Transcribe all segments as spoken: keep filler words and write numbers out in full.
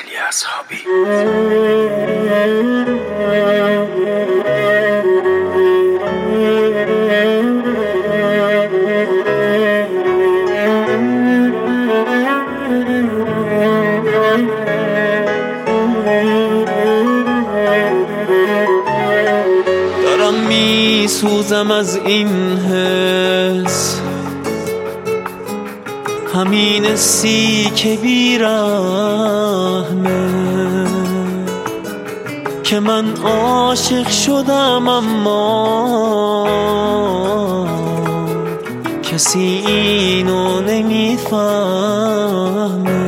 علی اصحابی. دارم می سوزم از این حس، همین حسی که بیرحمه، که من عاشق شدم اما کسی اینو نمیفهمه.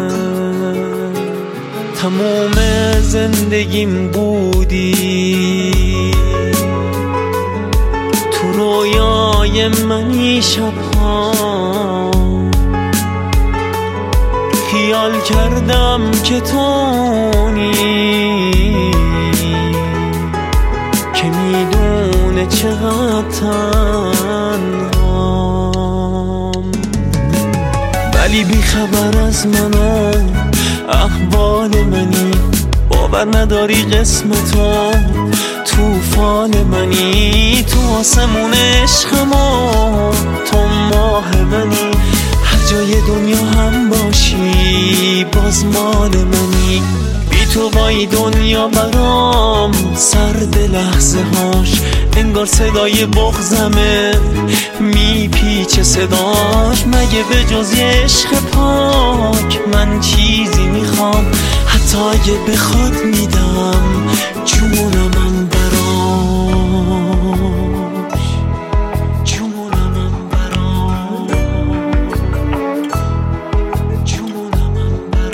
تموم زندگیم بودی، تو رویای منی شبها خیال کردم که تونی، که میدونه چقدر تنهام، ولی بی خبر از من و احوال منی. باور نداری قسمتو توفان منی، تو آسمون عشقم و تو ماه منی. هر جای دنیا هم باشی باز مال منی. بی تو وای دنیا برام سرد لحظه هاش، انگار صدای بغضمه میپیچه صداش. مگه به جز یه عشق پاک من چیزی میخوام؟ حتی اگه بخواد میدم جونمم براش، جونمم براش، جونمم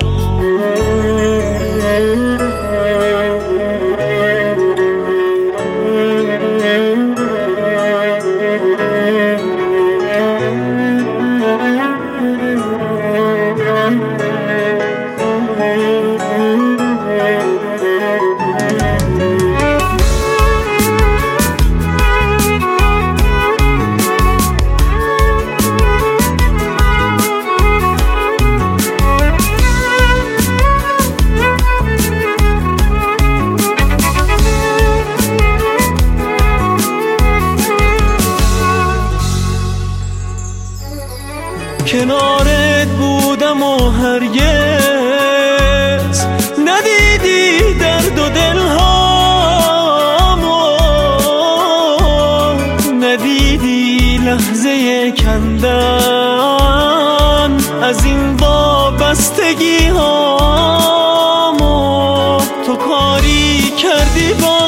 کنارت بودم و هرگز ندیدی درد و دلهامو، ندیدی لحظه کندن از این وابستگی هامو. تو کاری کردی با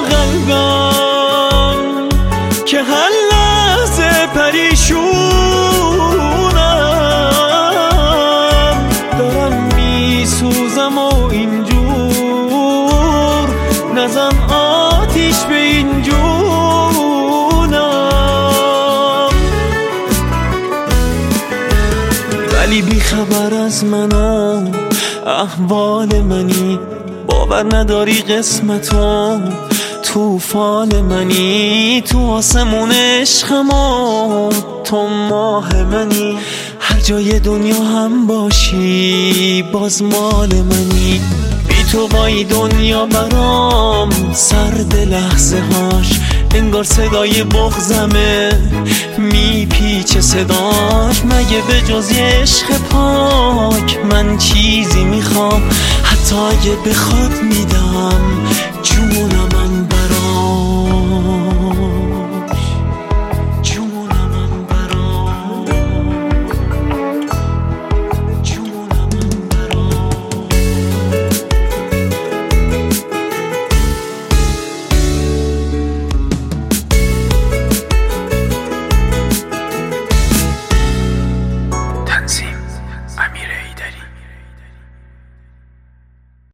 قلبم که هر لحظه پریشون نزن آتیش به این جونم، ولی بی خبر از من و احوال منی. باور نداری قسمتو توفان منی، تو آسمون عشقم و تو ماه منی. هر جای دنیا هم باشی باز مال منی. تو وای دنیا برام سرد لحظه هاش، انگار صدای بغضمه میپیچه صداش. مگه به جز یه عشق پاک من چیزی میخوام؟ حتی اگه بخواد میدم جونمم براش.